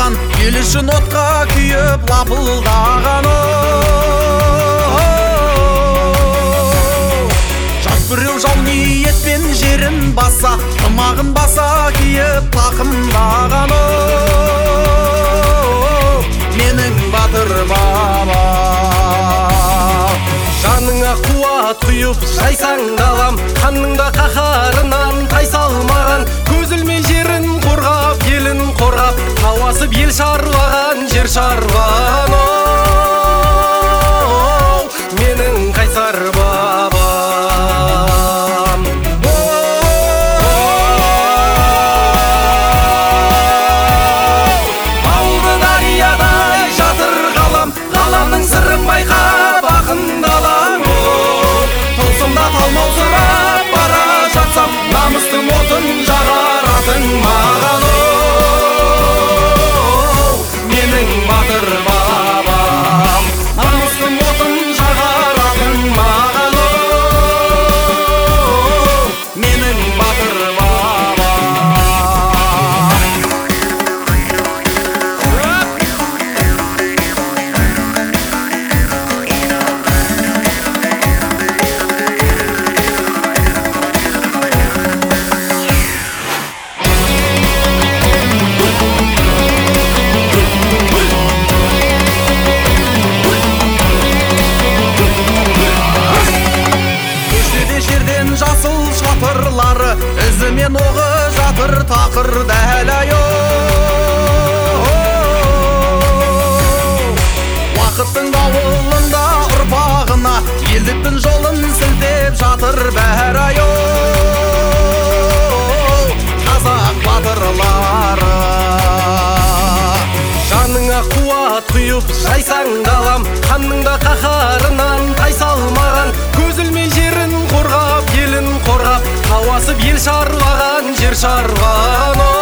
шарпыған, ел үшін отқа күйіп лапылдаған. Жас біреу жау ниетпен жерін баса, тымағын баса киіп тақымдаған. Менің батыр бабам. Жаныңа қуат құйып жайсаң далам, ханның да қаһарынан тайсалмаған. Көз ілмей жерін қорғап, елін қорғап, тауасып ел шарлаған, жер шарлаған. Менің қайсар бабам. Балды дариядай жатыр ғалам, ғаламның сырын байқап ақындалам. Тылсымда талмаусырап бара жатсам, намыстың отын жағаратын маған. Менің батыр бабам, намыстың отын жағаратын маған. Менің батыр бабам. Жасыл шатырлары, ізімен оғы жатыр тақыр дәлайо. Уақыттың дауылында ұрпағына, елдіктің жолын сілтеп жатыр бәрайо. Қазақ батырлары. Жаныңа қуат құйып жайсаң далам, ханның да қаһарынан тайсалмаған. Көз ілмей жерін қорғап, елін қорғап, тауасып ел шарлаған, жер шарлаған.